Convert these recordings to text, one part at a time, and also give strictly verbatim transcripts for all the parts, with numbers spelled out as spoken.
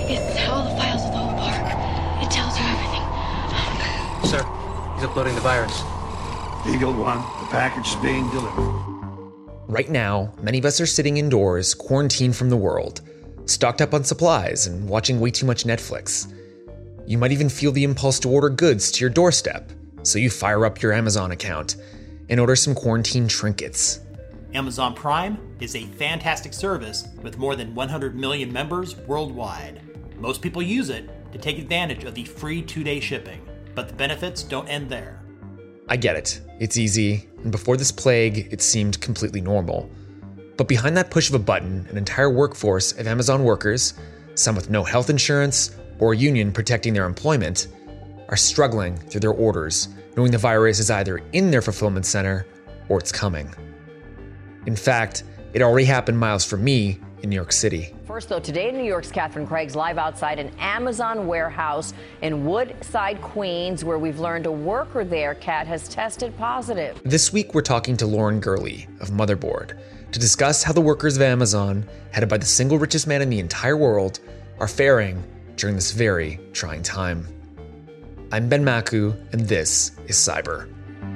It's all the files of the whole park. It tells you everything. Sir, he's uploading the virus. Eagle One, the package is being delivered. Right now, many of us are sitting indoors, quarantined from the world, stocked up on supplies and watching way too much Netflix. You might even feel the impulse to order goods to your doorstep, so you fire up your Amazon account and order some quarantine trinkets. Amazon Prime is a fantastic service with more than one hundred million members worldwide. Most people use it to take advantage of the free two-day shipping, but the benefits don't end there. I get it. It's easy, and before this plague, it seemed completely normal. But behind that push of a button, an entire workforce of Amazon workers, some with no health insurance or a union protecting their employment, are struggling through their orders, knowing the virus is either in their fulfillment center or it's coming. In fact, it already happened miles from me in New York City. First, though, today in New York's Catherine Craig's live outside an Amazon warehouse in Woodside, Queens, where we've learned a worker there, Kat, has tested positive. This week, we're talking to Lauren Gurley of Motherboard to discuss how the workers of Amazon, headed by the single richest man in the entire world, are faring during this very trying time. I'm Ben Maku, and this is Cyber.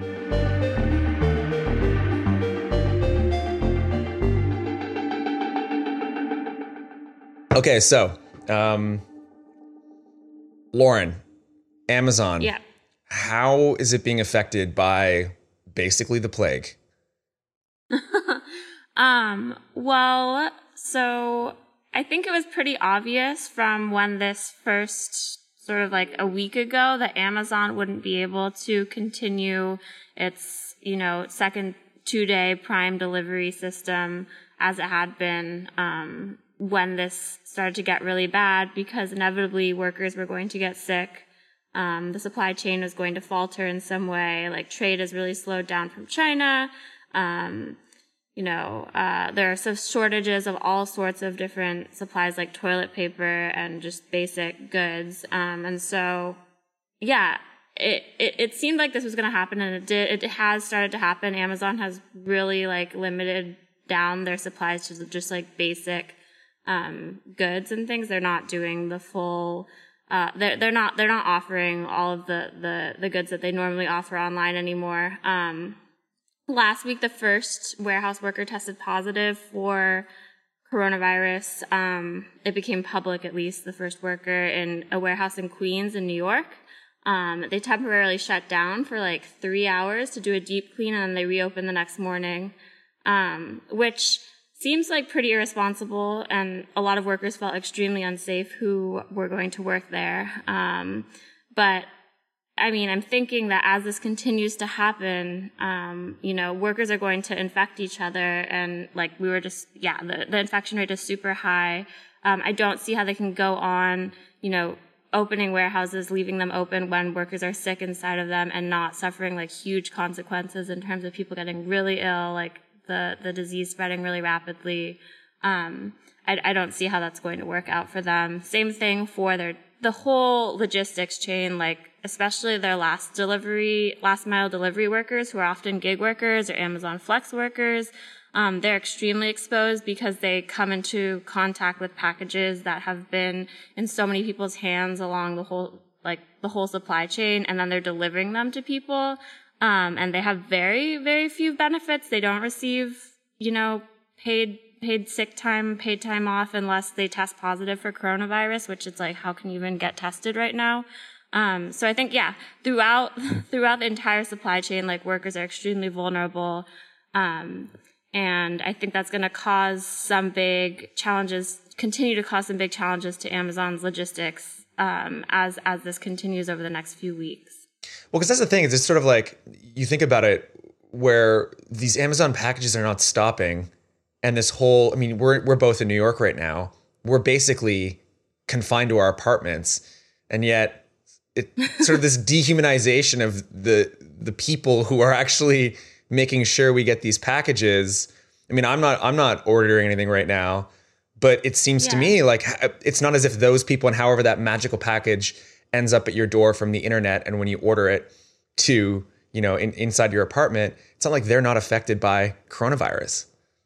Okay, so, um, Lauren, Amazon. Yeah. How is it being affected by basically the plague? um, well, so I think it was pretty obvious from when this first sort of like a week ago that Amazon wouldn't be able to continue its, you know, second two-day Prime delivery system as it had been, um, when this started to get really bad, because inevitably workers were going to get sick. Um, the supply chain was going to falter in some way. Like trade has really slowed down from China. Um, you know, uh, there are some shortages of all sorts of different supplies like toilet paper and just basic goods. Um, and so, yeah, it, it, it seemed like this was going to happen, and it did. It has started to happen. Amazon has really like limited down their supplies to just like basic um, goods and things. They're not doing the full, uh, they're, they're not, they're not offering all of the, the, the goods that they normally offer online anymore. Um, last week, the first warehouse worker tested positive for coronavirus. Um, it became public, at least the first worker in a warehouse in Queens in New York. Um, they temporarily shut down for like three hours to do a deep clean, and then they reopened the next morning. Um, which seems like pretty irresponsible, and a lot of workers felt extremely unsafe who were going to work there. Um, but I mean, I'm thinking that as this continues to happen, um, you know, workers are going to infect each other, and like we were just, yeah, the, the infection rate is super high. Um, I don't see how they can go on, you know, opening warehouses, leaving them open when workers are sick inside of them and not suffering like huge consequences in terms of people getting really ill, like the, the disease spreading really rapidly. Um, I, I don't see how that's going to work out for them. Same thing for their, the whole logistics chain, like especially their last delivery, last mile delivery workers who are often gig workers or Amazon Flex workers. Um, they're extremely exposed because they come into contact with packages that have been in so many people's hands along the whole, like the whole supply chain, and then they're delivering them to people. Um, and they have very, very few benefits. They don't receive, you know, paid, paid sick time, paid time off unless they test positive for coronavirus, which it's like, how can you even get tested right now? Um, so I think, yeah, throughout, throughout the entire supply chain, like workers are extremely vulnerable. Um, and I think that's going to cause some big challenges, continue to cause some big challenges to Amazon's logistics, um, as, as this continues over the next few weeks. Well, because that's the thing, is it's sort of like, you think about it, where these Amazon packages are not stopping, and this whole, I mean, we're we're both in New York right now. We're basically confined to our apartments, and yet it sort of this dehumanization of the the people who are actually making sure we get these packages. I mean, I'm not I'm not ordering anything right now, but it seems yeah. to me like it's not as if those people, and however that magical package ends up at your door from the internet, and when you order it to, you know, in, inside your apartment, it's not like they're not affected by coronavirus.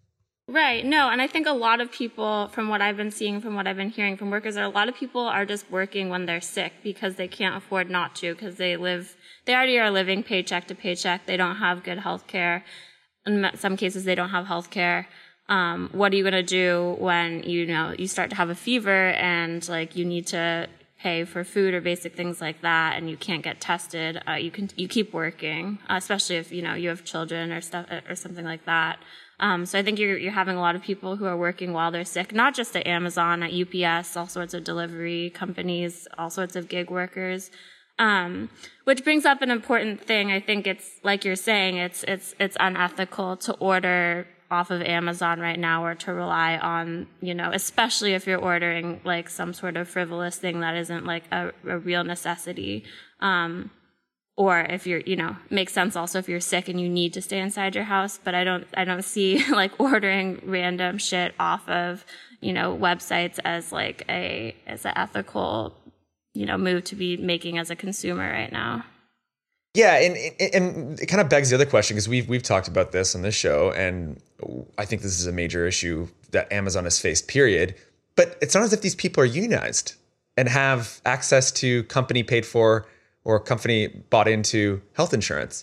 Right. No, and I think a lot of people, from what I've been seeing, from what I've been hearing from workers, are a lot of people are just working when they're sick because they can't afford not to, because they live, they already are living paycheck to paycheck. They don't have good health care. In some cases, they don't have health care. Um, what are you going to do when, you know, you start to have a fever and like you need to pay for food or basic things like that, and you can't get tested? Uh, you can, you keep working, uh, especially if, you know, you have children or stuff or something like that. Um, so I think you're, you're having a lot of people who are working while they're sick, not just at Amazon, at U P S, all sorts of delivery companies, all sorts of gig workers. Um, which brings up an important thing. I think it's, like you're saying, it's, it's, it's unethical to order off of Amazon right now, or to rely on, you know, especially if you're ordering like some sort of frivolous thing that isn't like a, a real necessity. Um, Or if you're, you know, makes sense also if you're sick and you need to stay inside your house. But I don't, I don't see like ordering random shit off of, you know, websites as like a, as an ethical, you know, move to be making as a consumer right now. Yeah, and and it kind of begs the other question, because we've we've talked about this on this show, and I think this is a major issue that Amazon has faced, period. But it's not as if these people are unionized and have access to company paid for or company bought into health insurance.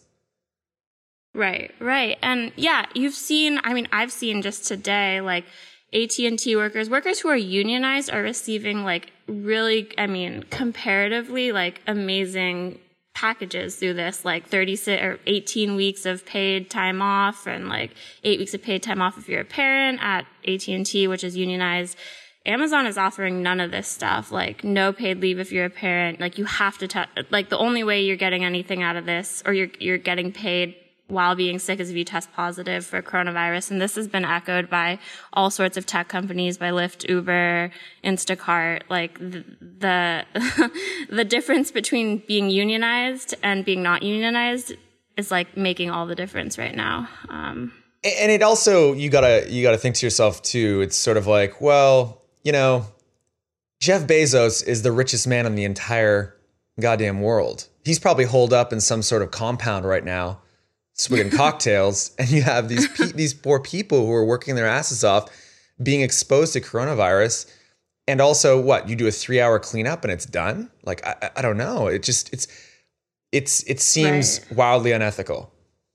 Right, right. And yeah, you've seen, I mean, I've seen just today, like A T and T workers, workers who are unionized are receiving like really, I mean, comparatively like amazing packages through this, like thirty-six or eighteen weeks of paid time off, and like eight weeks of paid time off if you're a parent at A T and T, which is unionized. Amazon is offering none of this stuff, like no paid leave if you're a parent. Like you have to, te- like the only way you're getting anything out of this, or you're you're getting paid while being sick, is if you test positive for coronavirus. And this has been echoed by all sorts of tech companies, by Lyft, Uber, Instacart. Like the the, the difference between being unionized and being not unionized is like making all the difference right now. Um, and it also, you gotta you gotta think to yourself too. It's sort of like, well, you know, Jeff Bezos is the richest man in the entire goddamn world. He's probably holed up in some sort of compound right now, swigging cocktails, and you have these pe- these poor people who are working their asses off, being exposed to coronavirus, and also what, you do a three hour cleanup and it's done? Like I, I don't know. It just it's it's it seems right. wildly unethical.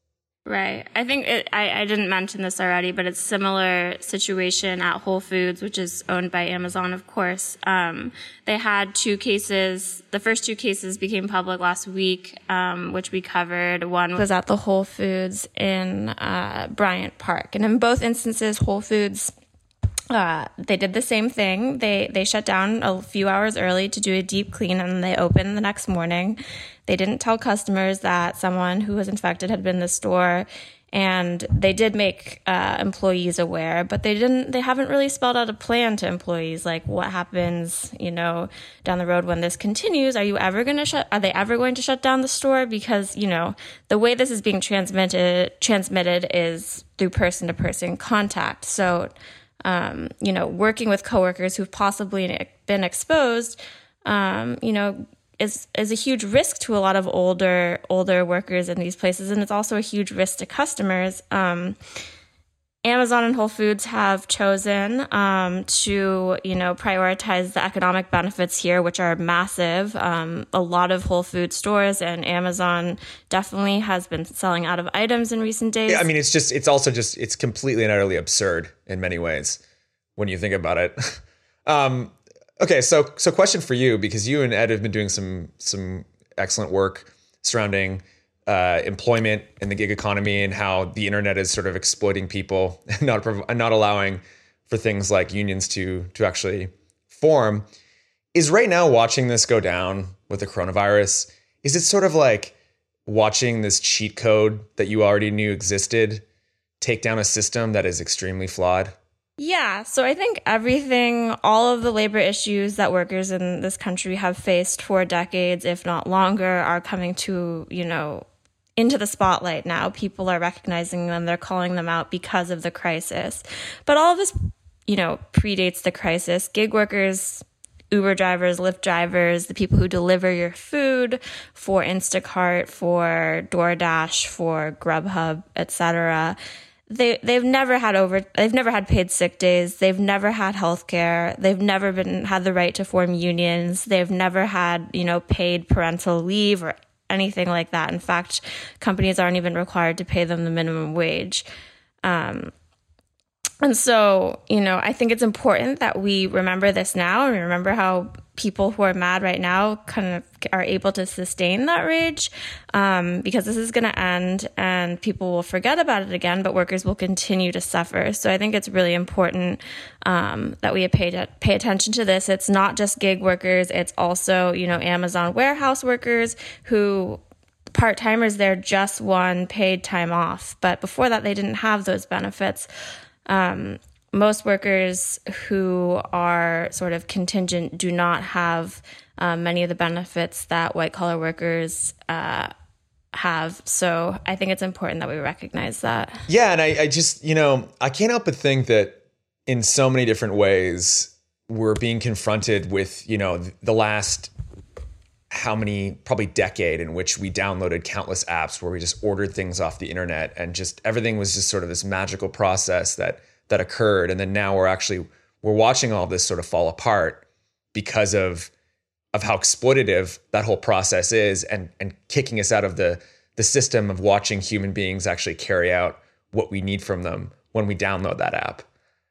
Right. I think it, I, I didn't mention this already, but it's a similar situation at Whole Foods, which is owned by Amazon, of course. Um, they had two cases. The first two cases became public last week, um, which we covered. One was at the Whole Foods in uh, Bryant Park. And in both instances, Whole Foods, uh, they did the same thing. They, they shut down a few hours early to do a deep clean, and they opened the next morning. They didn't tell customers that someone who was infected had been in the store, and they did make uh, employees aware, but they didn't. They haven't really spelled out a plan to employees, like what happens, you know, down the road when this continues. Are you ever going to shut? Are they ever going to shut down the store? Because you know the way this is being transmitted transmitted is through person to person contact. So, um, you know, working with coworkers who've possibly been exposed, um, you know. is is a huge risk to a lot of older older workers in these places, and it's also a huge risk to customers. Um, Amazon and Whole Foods have chosen um, to, you know, prioritize the economic benefits here, which are massive. Um, a lot of Whole Foods stores and Amazon definitely has been selling out of items in recent days. Yeah, I mean, it's just it's also just it's completely and utterly absurd in many ways when you think about it. um, Okay, so so question for you, because you and Ed have been doing some some excellent work surrounding uh, employment in the gig economy and how the internet is sort of exploiting people and not and not allowing for things like unions to to actually form. Is right now watching this go down with the coronavirus, is it sort of like watching this cheat code that you already knew existed take down a system that is extremely flawed? Yeah, so I think everything, all of the labor issues that workers in this country have faced for decades, if not longer, are coming to, you know, into the spotlight now. People are recognizing them, they're calling them out because of the crisis. But all of this, you know, predates the crisis. Gig workers, Uber drivers, Lyft drivers, the people who deliver your food for Instacart, for DoorDash, for Grubhub, et cetera, they they've never had over they've never had paid sick days. They've never had health care. They've never been had the right to form unions. They've never had, you know, paid parental leave or anything like that. In fact, companies aren't even required to pay them the minimum wage. Um, and so, you know, I think it's important that we remember this now and remember how people who are mad right now kind of are able to sustain that rage, um, because this is going to end and people will forget about it again, but workers will continue to suffer. So I think it's really important um, that we pay, pay attention to this. It's not just gig workers. It's also, you know, Amazon warehouse workers who part-timers there just won paid time off. But before that, they didn't have those benefits. Um, most workers who are sort of contingent do not have um, many of the benefits that white-collar workers uh, have. So I think it's important that we recognize that. Yeah, and I, I just, you know, I can't help but think that in so many different ways, we're being confronted with, you know, the last how many, probably decade in which we downloaded countless apps where we just ordered things off the internet and just everything was just sort of this magical process that that occurred. And then now we're actually, we're watching all this sort of fall apart because of of how exploitative that whole process is and and kicking us out of the the system of watching human beings actually carry out what we need from them when we download that app.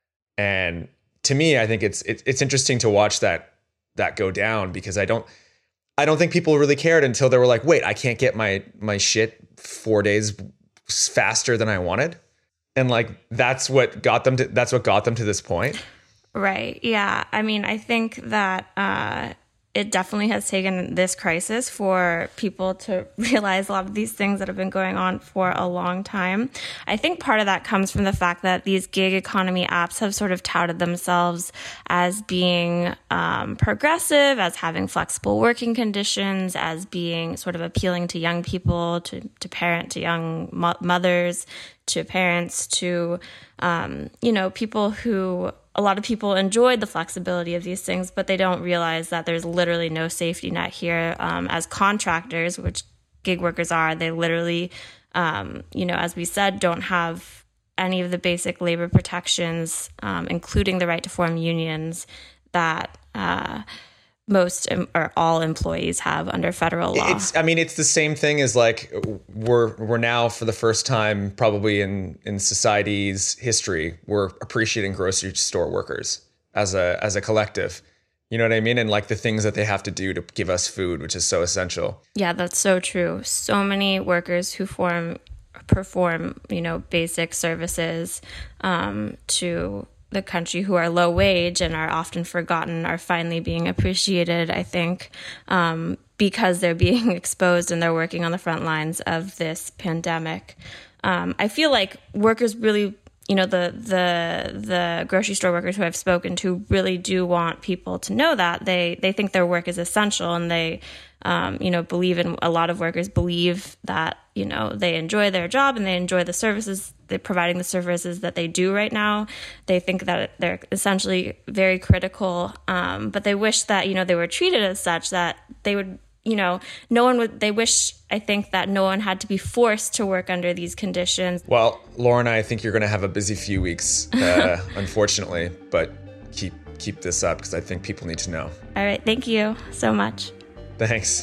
And to me, I think it's it's, it's interesting to watch that that go down because I don't I don't think people really cared until they were like, wait, I can't get my my shit four days faster than I wanted. And like, that's what got them to, that's what got them to this point. Right. Yeah. I mean, I think that uh, it definitely has taken this crisis for people to realize a lot of these things that have been going on for a long time. I think part of that comes from the fact that these gig economy apps have sort of touted themselves as being um, progressive, as having flexible working conditions, as being sort of appealing to young people, to, to parent, to young mo- mothers, to parents, to, um, you know, people who, a lot of people enjoyed the flexibility of these things, but they don't realize that there's literally no safety net here. Um, as contractors, which gig workers are, they literally, um, you know, as we said, don't have any of the basic labor protections, um, including the right to form unions that uh, most or all employees have under federal law. It's, I mean, it's the same thing as like we're we're now for the first time probably in in society's history, we're appreciating grocery store workers as a as a collective. You know what I mean? And like the things that they have to do to give us food, which is so essential. Yeah, that's so true. So many workers who form perform, you know, basic services um, to the country who are low wage and are often forgotten are finally being appreciated, I think, um, because they're being exposed and they're working on the front lines of this pandemic. Um, I feel like workers really, you know, the the the grocery store workers who I've spoken to really do want people to know that they they think their work is essential, and they um, you know, believe in, a lot of workers believe that, you know, they enjoy their job and they enjoy the services, they're providing the services that they do right now. They think that they're essentially very critical, um, but they wish that, you know, they were treated as such, that they would, you know, no one would, they wish, I think, that no one had to be forced to work under these conditions. Well, Lauren, I think you're going to have a busy few weeks, uh, unfortunately, but keep keep this up because I think people need to know. All right. Thank you so much. Thanks.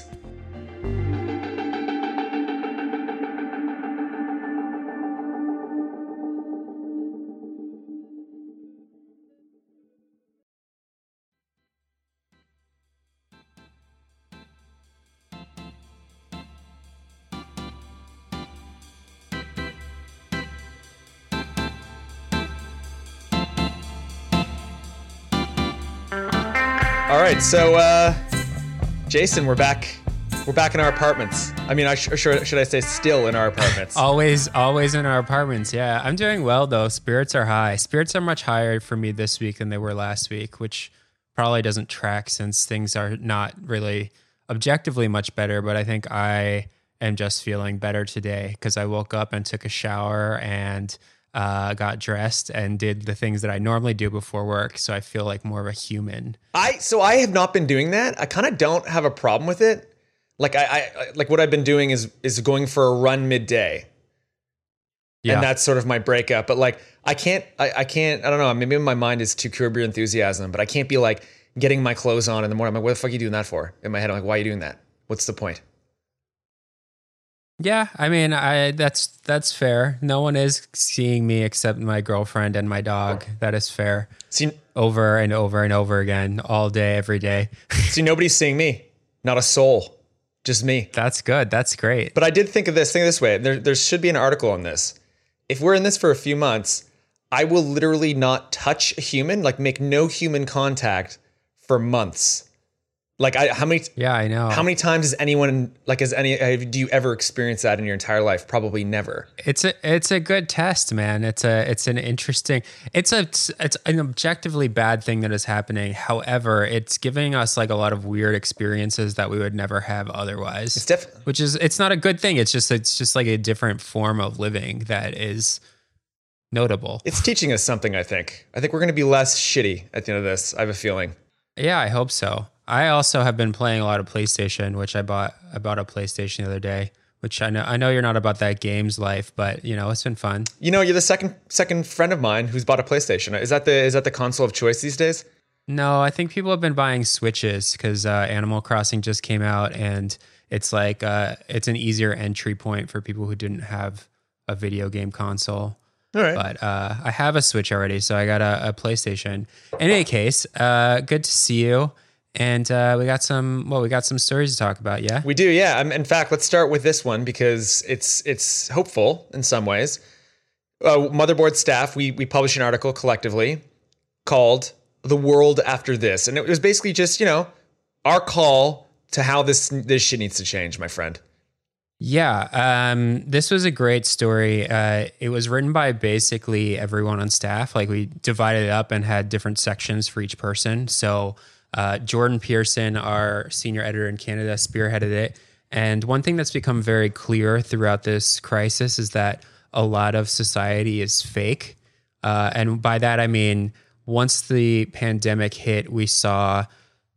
All right, so uh, Jason, we're back. We're back in our apartments. I mean, I sh- should, should I say still in our apartments? always, always in our apartments. Yeah, I'm doing well though. Spirits are high. Spirits are much higher for me this week than they were last week, which probably doesn't track since things are not really objectively much better. But I think I am just feeling better today because I woke up and took a shower and Uh, got dressed and did the things that I normally do before work. So I feel like more of a human. I so I have not been doing that. I kind of don't have a problem with it. Like I, I like what I've been doing is is going for a run midday. Yeah. And that's sort of my breakup. But like, I can't, I, I can't, I don't know. Maybe my mind is too Curb Your Enthusiasm, but I can't be like getting my clothes on in the morning. I'm like, what the fuck are you doing that for? In my head, I'm like, why are you doing that? What's the point? Yeah, I mean, I that's that's fair. No one is seeing me except my girlfriend and my dog. That is fair. See, over and over and over again, all day, every day. see, nobody's seeing me. Not a soul. Just me. That's good. That's great. But I did think of this, think of this way. There, there should be an article on this. If we're in this for a few months, I will literally not touch a human, like make no human contact for months. Like I, how many? Yeah, I know. How many times has anyone like has any? Do you ever experience that in your entire life? Probably never. It's a it's a good test, man. It's a it's an interesting. It's a it's an objectively bad thing that is happening. However, it's giving us like a lot of weird experiences that we would never have otherwise. It's def- which is it's not a good thing. It's just it's just like a different form of living that is notable. It's teaching us something. I think. I think we're going to be less shitty at the end of this. I have a feeling. Yeah, I hope so. I also have been playing a lot of PlayStation, which I bought. I bought a PlayStation the other day, which I know I know you're not about that games life, but you know it's been fun. You know, you're the second second friend of mine who's bought a PlayStation. Is that the is that the console of choice these days? No, I think people have been buying Switches because uh, Animal Crossing just came out, and it's like uh, it's an easier entry point for people who didn't have a video game console. All right. But uh, I have a Switch already, so I got a, a PlayStation. In any case, uh, good to see you. And uh, we got some, well, we got some stories to talk about, yeah? We do, yeah. Um, in fact, let's start with this one because it's it's hopeful in some ways. Uh, Motherboard staff, we we published an article collectively called "The World After This," and it was basically just, you know, our call to how this this shit needs to change, my friend. Yeah, um, this was a great story. Uh, it was written by basically everyone on staff. Like we divided it up and had different sections for each person. So. Uh, Jordan Pearson, our senior editor in Canada, spearheaded it. And one thing that's become very clear throughout this crisis is that a lot of society is fake. Uh, and by that, I mean, once the pandemic hit, we saw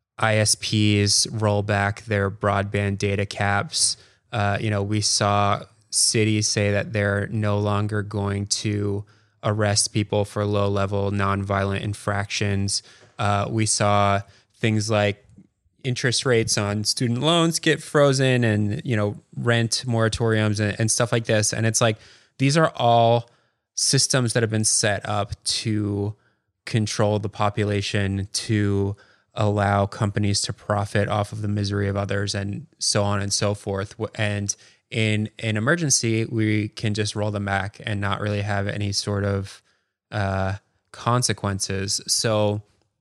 I S Ps roll back their broadband data caps. Uh, you know, we saw cities say that they're no longer going to arrest people for low-level nonviolent infractions. Uh, we saw things like interest rates on student loans get frozen and, you know, rent moratoriums and, and stuff like this. And it's like, these are all systems that have been set up to control the population, to allow companies to profit off of the misery of others and so on and so forth. And in an emergency, we can just roll them back and not really have any sort of uh, consequences. So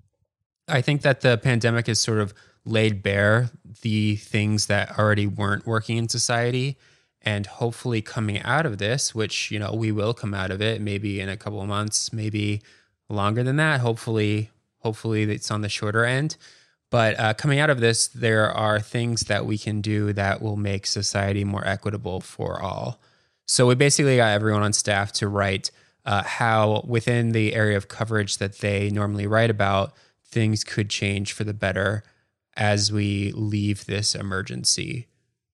I think that the pandemic has sort of laid bare the things that already weren't working in society. And hopefully coming out of this, which, you know, we will come out of it maybe in a couple of months, maybe longer than that. Hopefully, hopefully it's on the shorter end. But uh, coming out of this, there are things that we can do that will make society more equitable for all. So we basically got everyone on staff to write uh, how within the area of coverage that they normally write about, things could change for the better as we leave this emergency.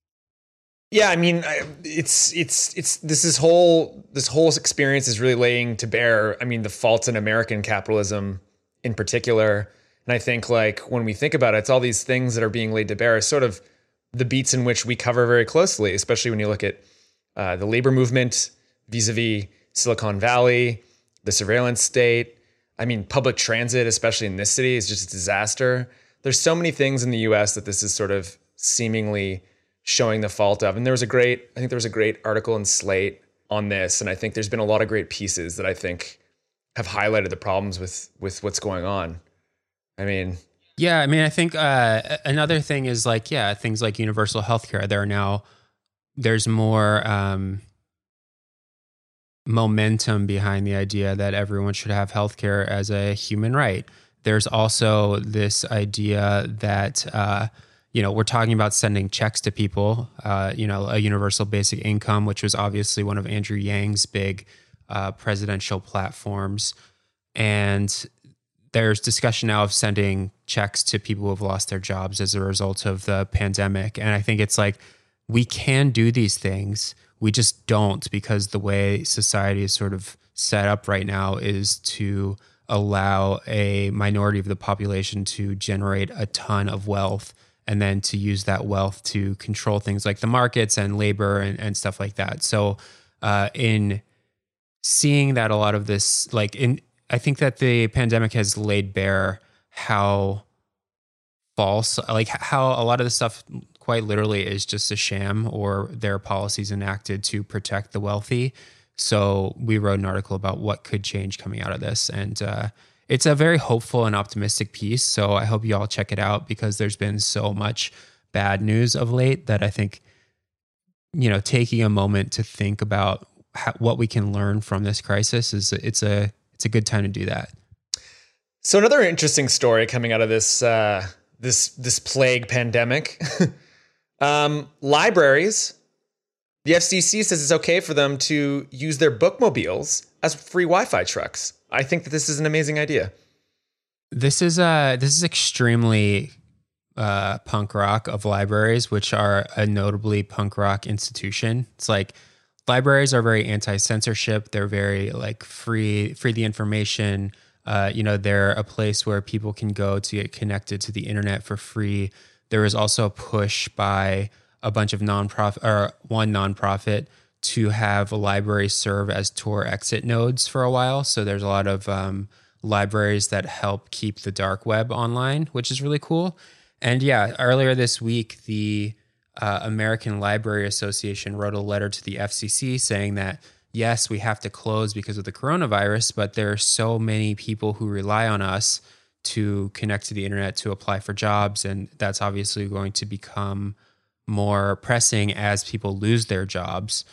Yeah, I mean, it's it's it's this is whole this whole experience is really laying to bear. I mean, the faults in American capitalism, in particular, and I think like when we think about it, it's all these things that are being laid to bear. Is sort of the beats in which we cover very closely, especially when you look at uh, the labor movement vis-a-vis Silicon Valley, the surveillance state. I mean, public transit, especially in this city, is just a disaster. There's so many things in the U S that this is sort of seemingly showing the fault of. And there was a great, I think there was a great article in Slate on this. And I think there's been a lot of great pieces that I think have highlighted the problems with, with what's going on. I mean, yeah, I mean, I think uh, another thing is like, yeah, things like universal healthcare. There are now, there's more um, momentum behind the idea that everyone should have healthcare as a human right. There's also this idea that, uh, you know, we're talking about sending checks to people, uh, you know, a universal basic income, which was obviously one of Andrew Yang's big uh, presidential platforms. And there's discussion now of sending checks to people who have lost their jobs as a result of the pandemic. And I think it's like, we can do these things. we just don't, because the way society is sort of set up right now is to allow a minority of the population to generate a ton of wealth and then to use that wealth to control things like the markets and labor and, and stuff like that. So uh, in seeing that a lot of this, like in, I think that the pandemic has laid bare how false, like how a lot of the stuff quite literally is just a sham, or their policies enacted to protect the wealthy. So we wrote an article about what could change coming out of this. And uh, it's a very hopeful and optimistic piece. So I hope you all check it out, because there's been so much bad news of late that I think, you know, taking a moment to think about how, what we can learn from this crisis is it's a, it's a good time to do that. So another interesting story coming out of this, uh, this, this plague pandemic, um, libraries, the F C C says it's okay for them to use their bookmobiles as free Wi-Fi trucks. I think that this is an amazing idea. This is uh this is extremely uh, punk rock of libraries, which are a notably punk rock institution. It's like libraries are very anti-censorship. They're very like free, free the information. Uh, you know, they're a place where people can go to get connected to the internet for free. There is also a push by a bunch of nonprofit or one nonprofit to have a library serve as Tor exit nodes for a while. So there's a lot of um, libraries that help keep the dark web online, which is really cool. And yeah, earlier this week, the uh, American Library Association wrote a letter to the F C C saying that, yes, we have to close because of the coronavirus, but there are so many people who rely on us to connect to the internet to apply for jobs. And that's obviously going to become more pressing as people lose their jobs.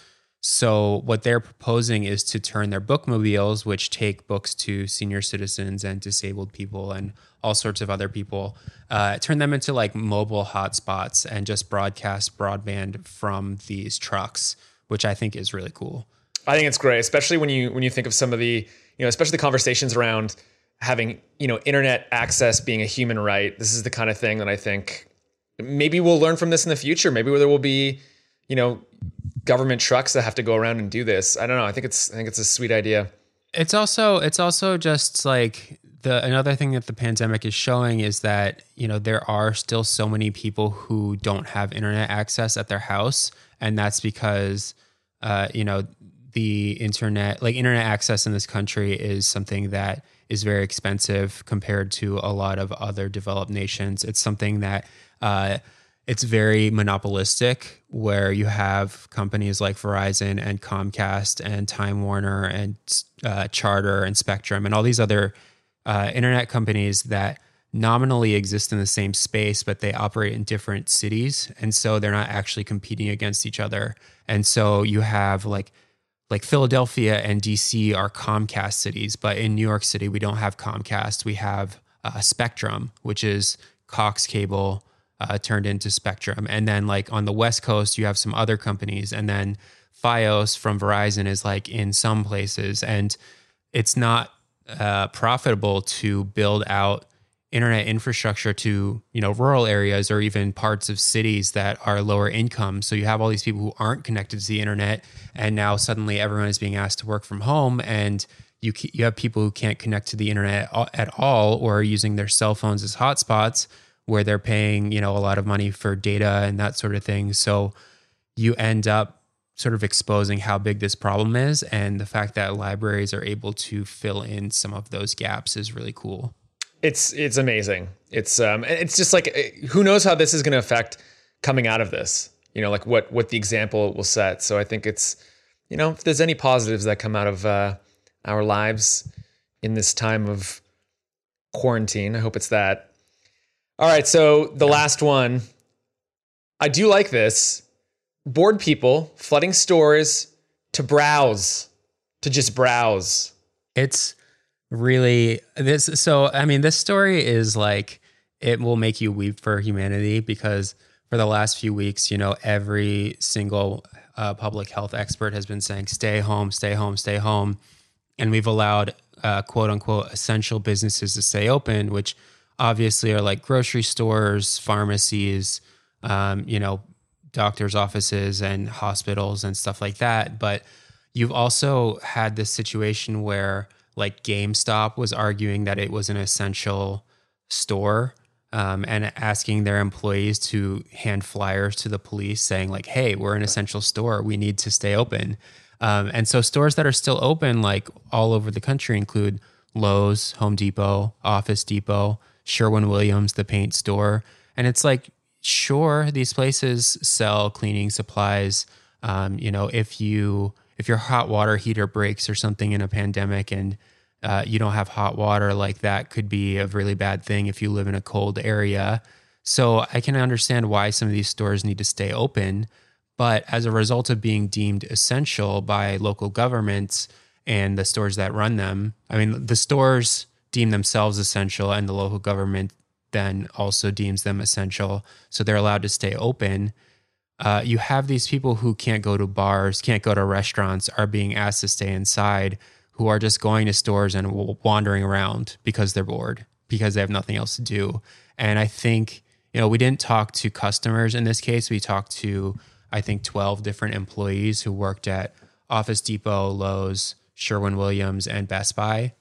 So what they're proposing is to turn their bookmobiles, which take books to senior citizens and disabled people and all sorts of other people, uh, turn them into like mobile hotspots and just broadcast broadband from these trucks, which I think is really cool. I think it's great, especially when you when you think of some of the, you know, especially the conversations around having, you know, internet access being a human right. This is the kind of thing that I think maybe we'll learn from this in the future. Maybe there will be, you know, government trucks that have to go around and do this. I don't know. I think it's I think it's a sweet idea. It's also it's also just like the another thing that the pandemic is showing is that, you know, there are still so many people who don't have internet access at their house, and that's because uh, you know, the internet, like internet access in this country is something that is very expensive compared to a lot of other developed nations. It's something that uh, it's very monopolistic, where you have companies like Verizon and Comcast and Time Warner and uh, Charter and Spectrum and all these other uh, internet companies that nominally exist in the same space, but they operate in different cities. And so they're not actually competing against each other. And so you have like Like Philadelphia and D C are Comcast cities, but in New York City, we don't have Comcast. We have uh, Spectrum, which is Cox Cable uh, turned into Spectrum. And then like on the West Coast, you have some other companies. And then Fios from Verizon is like in some places. And it's not uh, profitable to build out internet infrastructure to, you know, rural areas or even parts of cities that are lower income. So you have all these people who aren't connected to the internet, and now suddenly everyone is being asked to work from home, and you you have people who can't connect to the internet at all, or are using their cell phones as hotspots, where they're paying, you know, a lot of money for data and that sort of thing. So you end up sort of exposing how big this problem is, and the fact that libraries are able to fill in some of those gaps is really cool. It's it's amazing. It's um it's just like, who knows how this is going to affect coming out of this, you know, like what what the example will set. So I think it's, you know, if there's any positives that come out of uh, our lives in this time of quarantine, I hope it's that. All right, so the last one, I do like this. Bored people flooding stores to browse, to just browse. It's really this. So, I mean, this story is like, it will make you weep for humanity, because for the last few weeks, you know, every single uh, public health expert has been saying, stay home, stay home, stay home. And we've allowed uh, quote unquote essential businesses to stay open, which obviously are like grocery stores, pharmacies, um, you know, doctors' offices and hospitals and stuff like that. But you've also had this situation where like GameStop was arguing that it was an essential store, um, and asking their employees to hand flyers to the police saying like, hey, we're an essential store. We need to stay open. Um, and so stores that are still open like all over the country include Lowe's, Home Depot, Office Depot, Sherwin-Williams, the paint store. And it's like, sure, these places sell cleaning supplies. Um, you know, if you if your hot water heater breaks or something in a pandemic and uh, you don't have hot water, like that could be a really bad thing if you live in a cold area. So I can understand why some of these stores need to stay open. But as a result of being deemed essential by local governments and the stores that run them, I mean, the stores deem themselves essential and the local government then also deems them essential. So they're allowed to stay open. Uh, you have these people who can't go to bars, can't go to restaurants, are being asked to stay inside, who are just going to stores and w- wandering around because they're bored, because they have nothing else to do. And I think, you know, we didn't talk to customers in this case. We talked to, I think, twelve different employees who worked at Office Depot, Lowe's, Sherwin-Williams, and Best Buy.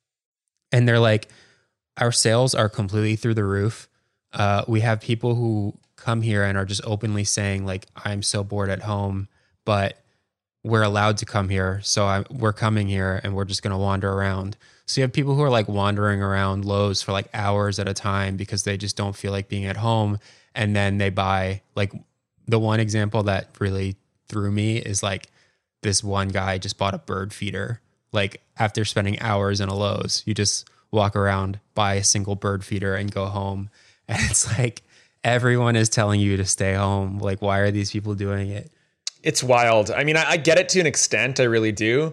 And they're like, our sales are completely through the roof. Uh, we have people who come here and are just openly saying like, I'm so bored at home, but we're allowed to come here. So I, we're coming here and we're just going to wander around. So you have people who are like wandering around Lowe's for like hours at a time because they just don't feel like being at home. And then they buy, like, the one example that really threw me is like this one guy just bought a bird feeder. Like after spending hours in a Lowe's, you just walk around, buy a single bird feeder and go home. And it's like, everyone is telling you to stay home. Like, why are these people doing it? It's wild. I mean, I, I get it to an extent. I really do.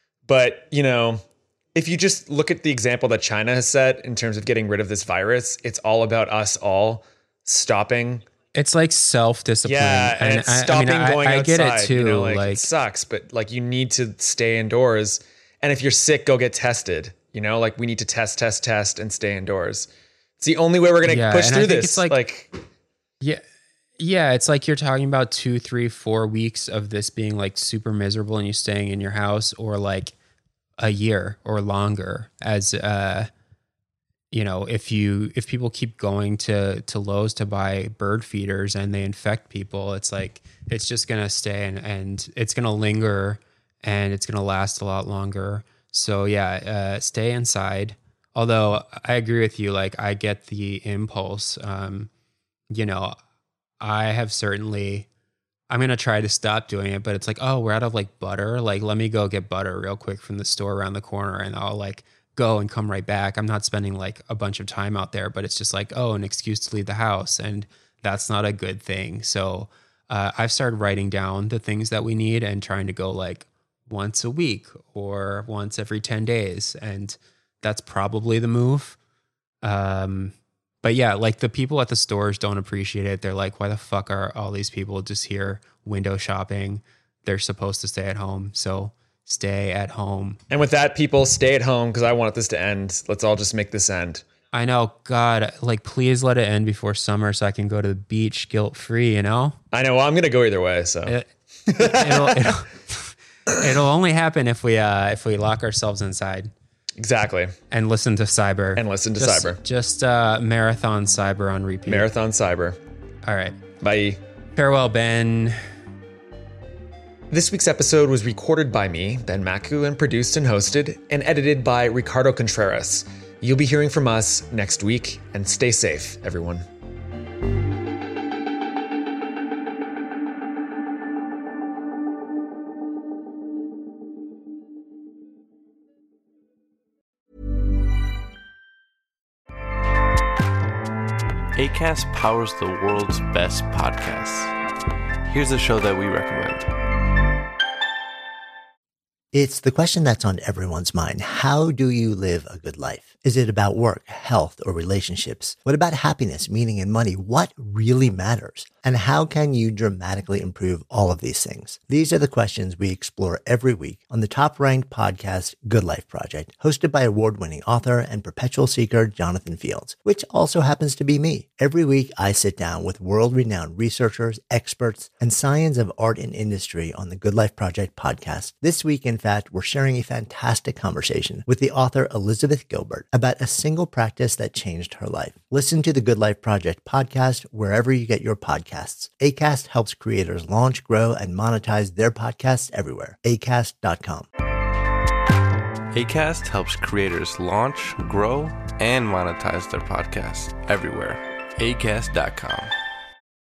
But, you know, if you just look at the example that China has set in terms of getting rid of this virus, it's all about us all stopping. It's like self-discipline. Yeah, and, and it's I, stopping I mean, going I, outside. I get it too. You know, like, like, it sucks, but like you need to stay indoors. And if you're sick, go get tested. You know, like we need to test, test, test, and stay indoors. It's the only way we're going to yeah, push through this. It's like, like, yeah, yeah, it's like you're talking about two, three, four weeks of this being like super miserable and you staying in your house, or like a year or longer. As uh, you know, if you if people keep going to to Lowe's to buy bird feeders and they infect people, it's like it's just going to stay and, and it's going to linger and it's going to last a lot longer. So yeah, uh, stay inside. Although I agree with you, like I get the impulse. Um, you know, I have certainly, I'm going to try to stop doing it, but it's like, oh, we're out of like butter. Like, let me go get butter real quick from the store around the corner and I'll like go and come right back. I'm not spending like a bunch of time out there, but it's just like, oh, an excuse to leave the house. And that's not a good thing. So uh, I've started writing down the things that we need and trying to go like once a week or once every ten days. And that's probably the move. Um, but yeah, like the people at the stores don't appreciate it. They're like, why the fuck are all these people just here window shopping? They're supposed to stay at home. So stay at home. And with that, people, stay at home because I want this to end. Let's all just make this end. I know. God, like, please let it end before summer so I can go to the beach guilt-free, you know? I know. Well, I'm going to go either way, so. It, it'll, it'll, it'll only happen if we uh, if we lock ourselves inside. Exactly. And listen to Cyber. And listen to just, Cyber. Just uh, marathon Cyber on repeat. Marathon Cyber. All right. Bye. Farewell, Ben. This week's episode was recorded by me, Ben Maku, and produced and hosted, and edited by Ricardo Contreras. You'll be hearing from us next week, and stay safe, everyone. Acast powers the world's best podcasts. Here's a show that we recommend. It's the question that's on everyone's mind. How do you live a good life? Is it about work, health, or relationships? What about happiness, meaning, and money? What really matters? And how can you dramatically improve all of these things? These are the questions we explore every week on the top-ranked podcast Good Life Project, hosted by award-winning author and perpetual seeker Jonathan Fields, which also happens to be me. Every week, I sit down with world-renowned researchers, experts, and science of art and industry on the Good Life Project podcast. This week, in fact, we're sharing a fantastic conversation with the author Elizabeth Gilbert about a single practice that changed her life. Listen to the Good Life Project podcast wherever you get your podcasts. Acast helps creators launch, grow, and monetize their podcasts everywhere. acast dot com. Acast helps creators launch, grow, and monetize their podcasts everywhere. acast dot com.